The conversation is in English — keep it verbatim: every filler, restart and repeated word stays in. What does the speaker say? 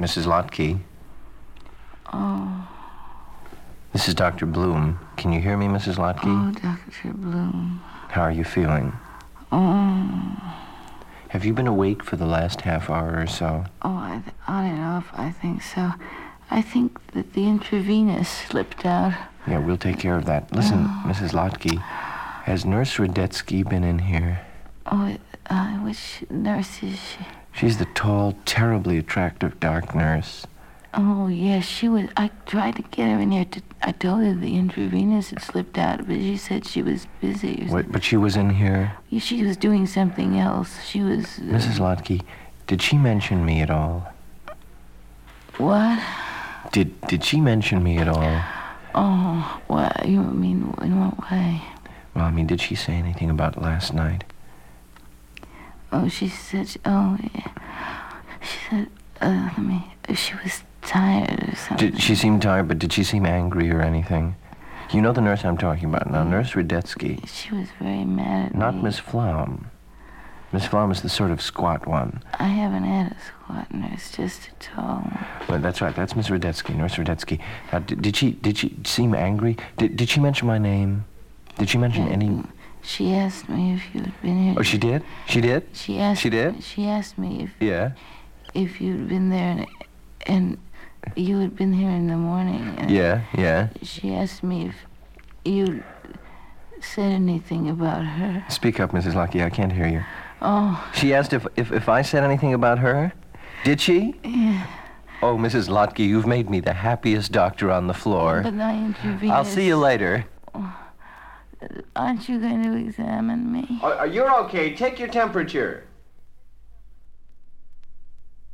Missus Lotke. Oh. This is Doctor Bloom. Can you hear me, Missus Lotke? Oh, Doctor Bloom. How are you feeling? Oh. Have you been awake for the last half hour or so? Oh, I th- on and off, I think so. I think that the intravenous slipped out. Yeah, we'll take care of that. Listen, Oh. Missus Lotke, has Nurse Radetzky been in here? Oh, uh, which nurse is she? She's the tall, terribly attractive dark nurse. Oh, yes, she was. I tried to get her in here. To, I told her the intravenous had slipped out, but she said she was busy. Wait, but she was in here? Yeah, she was doing something else. She was... Uh, Missus Lotke, did she mention me at all? What? Did did she mention me at all? Oh, what? You mean, in what way? Well, I mean, did she say anything about last night? Oh, she said... She, oh, yeah. She said... Uh, let me... She was tired or something. Did she seem tired, but did she seem angry or anything? You know the nurse I'm talking about now, Nurse Radetzky. She was very mad at Not me. Miss Flom. Miss Flom is the sort of squat one. I haven't had a squat nurse, just a tall one. Well, that's right. That's Miss Radetzky, Nurse Radetzky. Now, did, did she did she seem angry? Did did she mention my name? Did she mention Yeah, any? She asked me if you'd been here. Oh, she did. She did. She asked. She did? She asked me if Yeah. if you'd been there and, and you had been here in the morning. And Yeah. Yeah. She asked me if you said anything about her. Speak up, Missus Lucky. I can't hear you. Oh. She asked if, if, if I said anything about her. Did she? Yeah. Oh, Missus Lotke, you've made me the happiest doctor on the floor. But I intervened. I'll see you later. Aren't you going to examine me? Oh, you're okay. Take your temperature.